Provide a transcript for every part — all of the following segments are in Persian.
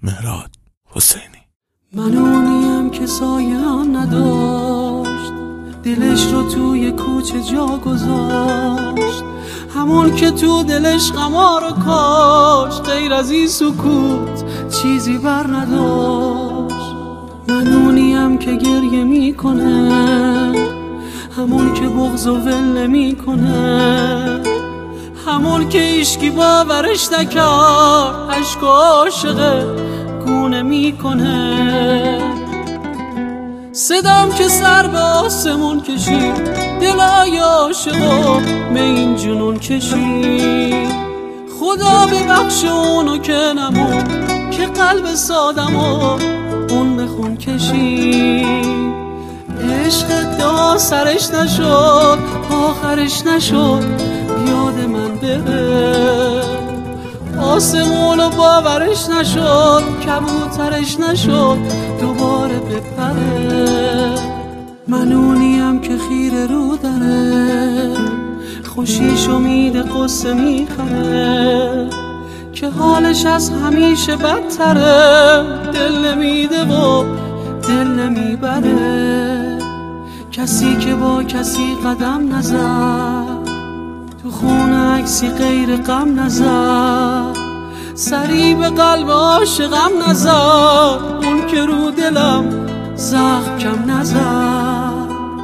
مهراد حسینی. من اونیم که سایم نداشت، دلش رو توی کوچه جا گذاشت، همون که تو دلش قمار و کاشت، غیر از این سکوت چیزی بر نداشت. من اونیم که گریه میکنه، همون که بغض و ول میکنه، همون که ایشکی باورش نکرد، عشق و عاشق گونه میکنه. صدام که سر به آسمون کشید، دلای عاشقو به این جنون کشید. خدا ببخش اونو که نمون، که قلب سادمو اون به خون کشید. عشق دا سرش نشد، آخرش نشد، یاد من بره. آسمونو باورش نشد، کبوترش نشد، دوباره بپره. من اونیم که خیره رو داره، خوشیش امید قصه میخره، که حالش از همیشه بدتره. دل نمیده و دل نمیبره، کسی که با کسی قدم نزد، تو خونه عکسی غیر غم نزد، سری به قلب عاشقم نزد، اون که رو دلم زخم کم نزد.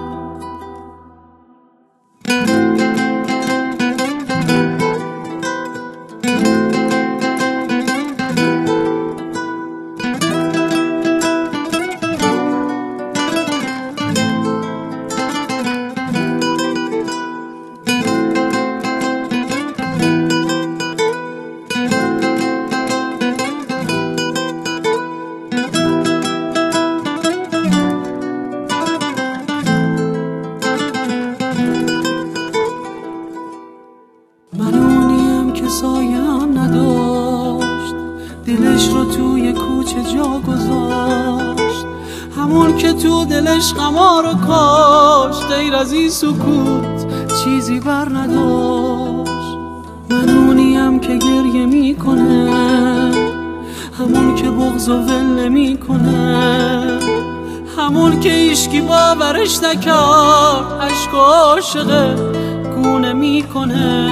من اونیم که سایم نداشت، دلش رو توی کوچه جا گذاشت، همون که تو دلش قمار و کاشت، غیر از این سکوت چیزی بر نداشت. من اونیم که گریه میکنه، همون که بغض و ول میکنه، همون که ایشکی باورش نکرد، عشق و عاشق گونه میکنه.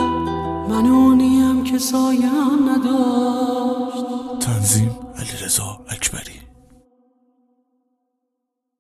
من اونیم که سایم نداشت. تنظیم علیرضا